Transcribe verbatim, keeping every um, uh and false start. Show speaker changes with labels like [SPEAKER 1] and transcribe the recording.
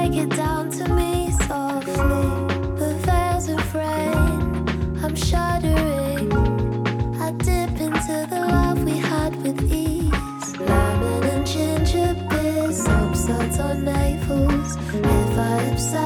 [SPEAKER 1] break it down to me softly. The veils of rain, I'm shuddering. I dip into the love we had with ease. Lemon and ginger beer, soap suds on navels. If I upset